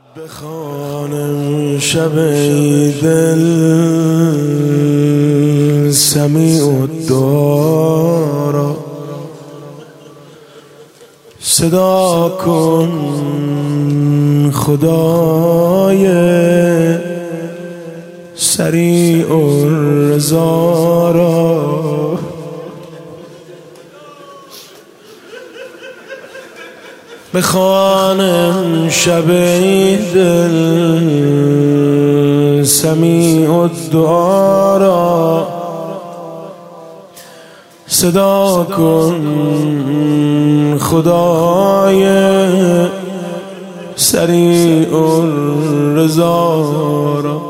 بخوانم شب دل سمیع الدعا را صدا کن خدای سریع الرضا را بخوانم شب دل سمیع الدعا را صدا کن خدای سریع الرضا را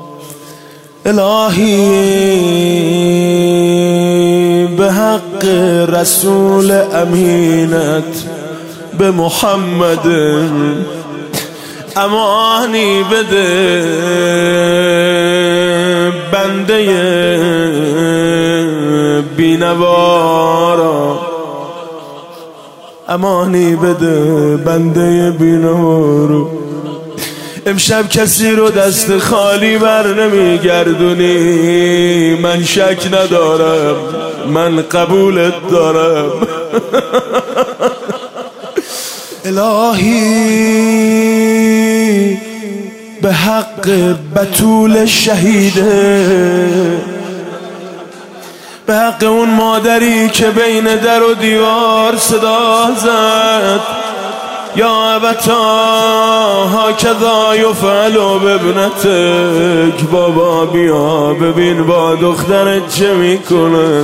الهی به حق رسول امینت به محمد امانی بده بنده بینوا را امانی بده بنده بینوا رو امشب کسی رو دست خالی بر نمیگردونی من شک ندارم من قبولت دارم الهی به حق بتول شهیده به حق اون مادری که بین در و دیوار صدا زد یا ابتا هکذا یفعل بابنتک بابا بیا ببین با دخترت چه میکنن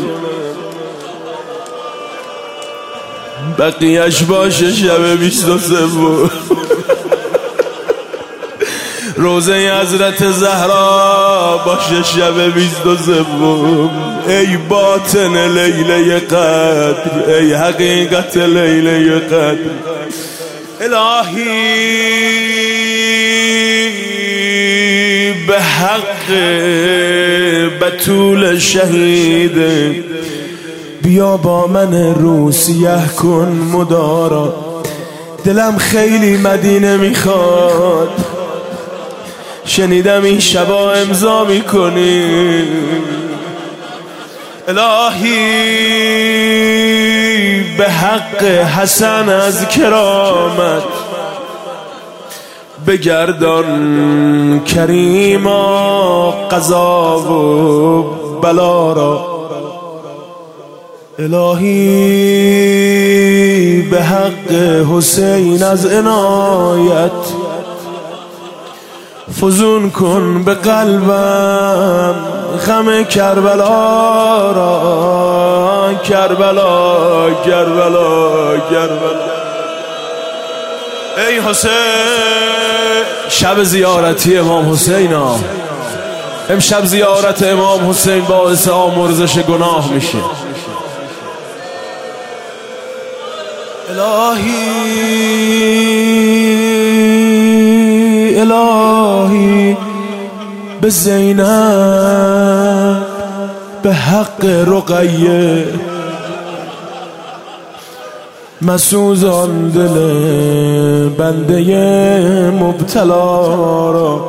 بقیهش باشه شب 23 روزه حضرت زهرا باشه شب 23 ای باطن لیله قدر ای حقیقت لیله قدر الهی به حق بتول شهید بیا با من رو سیه کن مدارا دلم خیلی مدینه میخواد شنیدم این شبا امضا میکنی الهی به حق حسن از کرامت بگردان کریما قضا و بلا را الهی به حق حسین از عنایت فزون کن به قلبم غم کربلا را کربلا کربلا کربلا ای حسین شب زیارتی امام حسین امشب زیارت امام حسین باعث آمرزش گناه میشه الهی به زینب به حق رقیه مسوزان دل بنده مبتلا را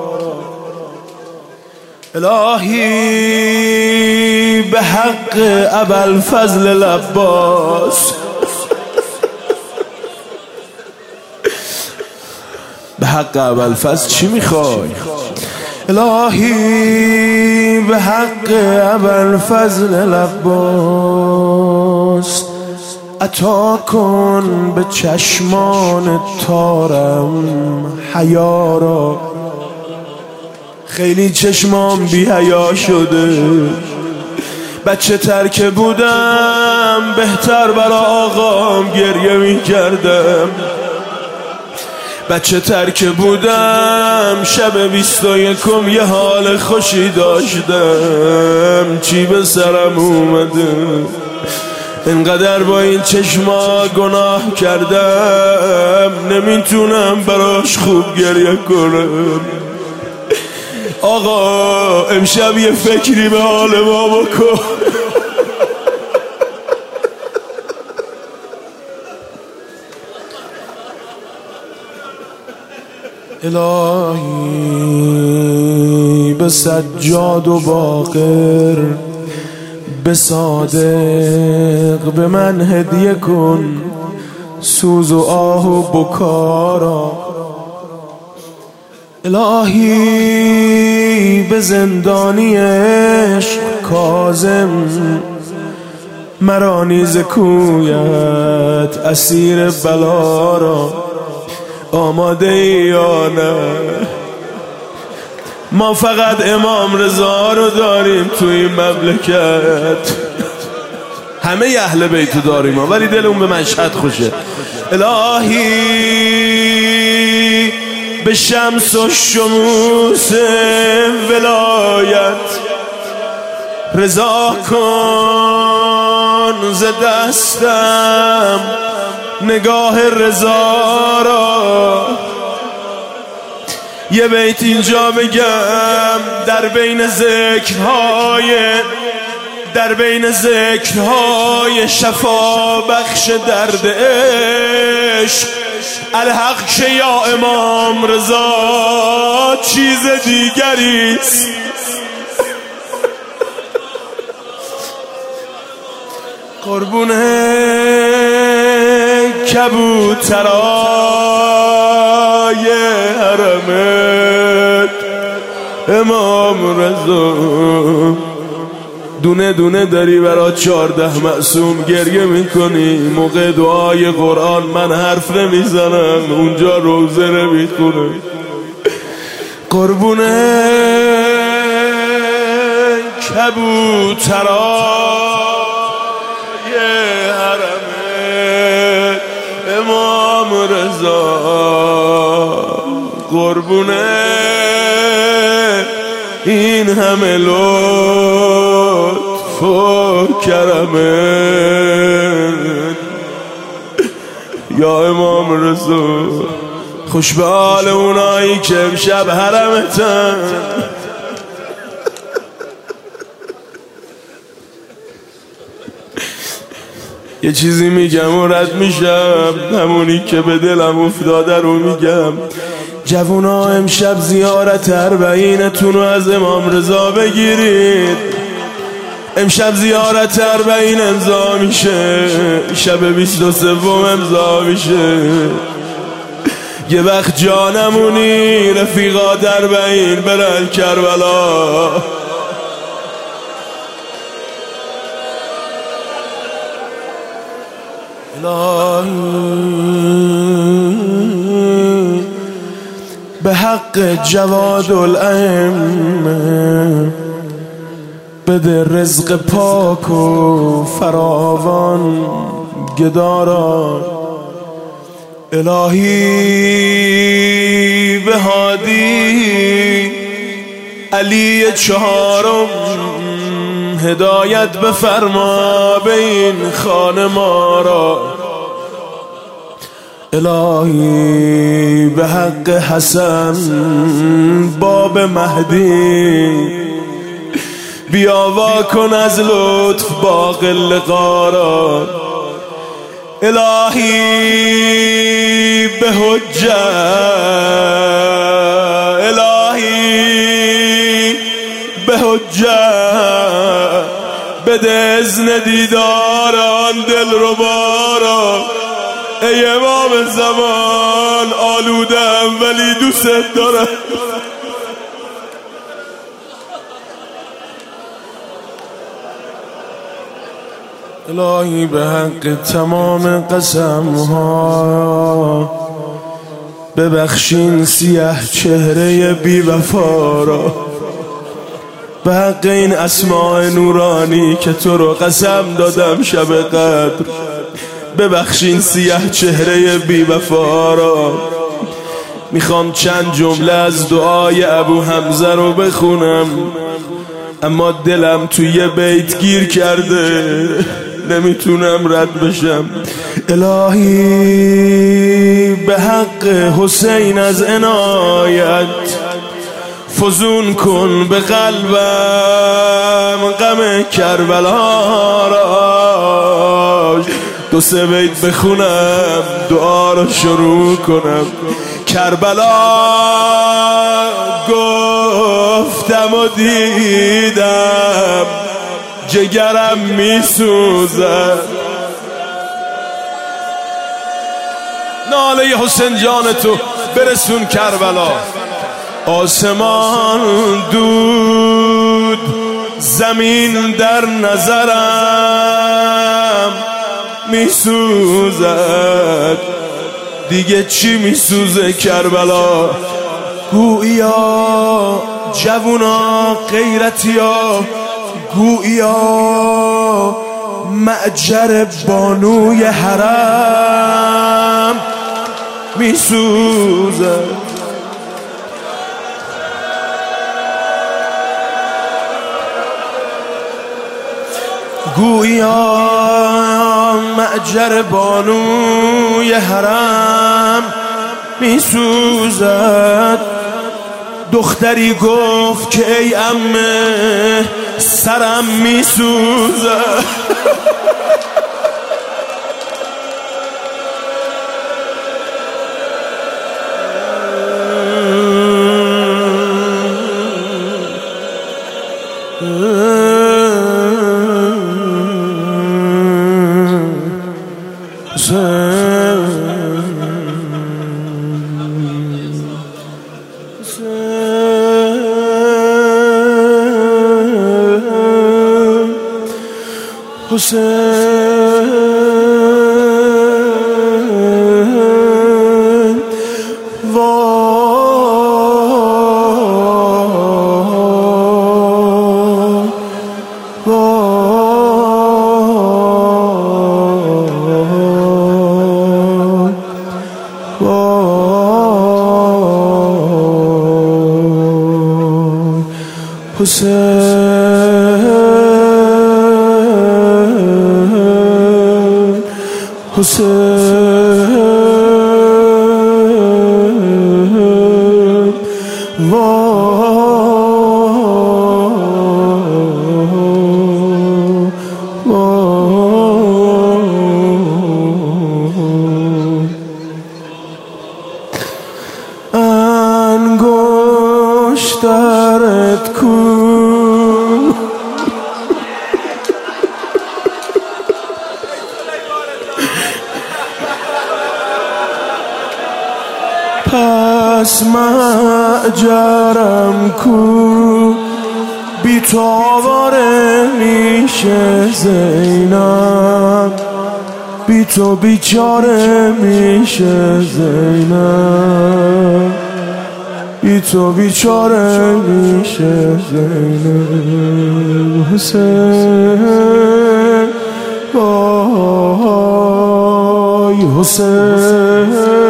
الهی به حق ابوالفضل العباس به حق ابوالفضل چی میخوای؟ الهی به حق ابوالفضل العباس عطا کن به چشمان تارم حیا را خیلی چشمام بی حیا شده بچه تر که بودم بهتر برا آقام گریه میکردم بچه تر که بودم شب 21 یه حال خوشی داشتم چی به سرم اومده اینقدر با این چشما گناه کردم نمیتونم براش خوب گریه کنم آقا امشب یه فکری به حال ما بکن الهی به سجاد و باقر، به صادق به من هدیه کن سوز و آه و بکارا. الهی به زندانی عشق کاظم، مرا نیز کویت اسیر بلا را آماده ای یا نه؟ ما فقط امام رضا رو داریم تو این مملکت، همه اهل بیت داریم ولی دلمون به مشهد خوشه. الهی به شمس و شموس ولایت رضا کن ز دستم نگاه رضا را. یه بیت اینجا بگم در بین ذکرهای شفا بخش درد عشق، الحق که یا امام رضا چیز دیگریست. قربون کبوترای حرمت امام رضا، دونه دونه داری برا 14 معصوم گریه میکنی. موقع دعای قرآن من حرف نمیزنم، اونجا روزه نمیخونم. قربون کبوترای حرمت امام رضا، قربون این همه لطف و کرمت یا امام رضا. خوش به حال اونایی که امشب حرمتن. یه چیزی میگم و رد میشم، همونی که به دلم افتاده رو میگم. جوونا امشب زیارت اربعینتون رو از امام رضا بگیرید. امشب زیارت اربعین امضا میشه، شب 23 امضا میشه. یه وقت جانمونی رفیقات اربعین برن کربلا. به حق جواد الائمه بده رزق پاک و فراوان گدارا. الهی به هادی علی چهارم هدایت بفرما به این خانه ما را. الهی به حق حسن باب مهدی بیا وا کن از لطف باغ لقا را. الهی به حجت، الهی به حجت بده اذن دیدار آن دلربا را. ای امام زمان آلودم ولی دوست دارم. الهی به حق تمام قسمها ببخشین سیاه چهره بی وفا را. به حق این اسماء نورانی که تو رو قسم دادم شب قدر ببخشین سیاه چهره بی وفا را. میخوام چند جمله از دعای ابو حمزه رو بخونم، اما دلم توی بیت گیر کرده نمیتونم رد بشم. الهی به حق حسین از عنایت فزون کن به قلبم غم کربلا را. 2-3 بیت بخونم دعا رو شروع کنم. کربلا گفتم و دیدم جگرم میسوزد. ناله حسین جان تو برسون کربلا. آسمان دود زمین در نظرم میسوزد. دیگه چی میسوزه کربلا؟ گویا جوونا غیرتیا، گویا معجر بانوی حرم میسوزد. گویا معجر بانوی حرم میسوزد. دختری گفت که ای عمه سرم میسوزد. انگشترت کو پس معجرم کو بی تو آواره میشه زینب، بی تو بیچاره میشه زینب، بی تو بیچاره میشه زینب. حسین وای حسین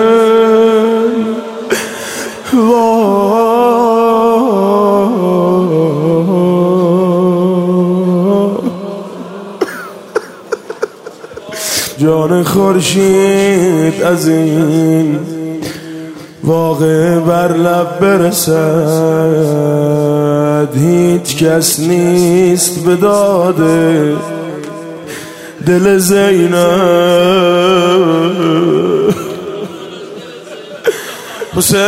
جان خورشید از این واقع بر لب برسد، هیچ کس نیست به داده دل زینب. حسین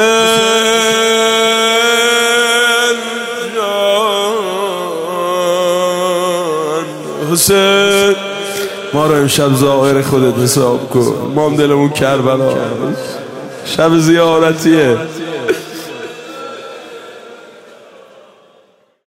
جان حسین ما رو امشب ظاهر خودت حساب کن، ما هم دلمون کربلا شب زیارتیه.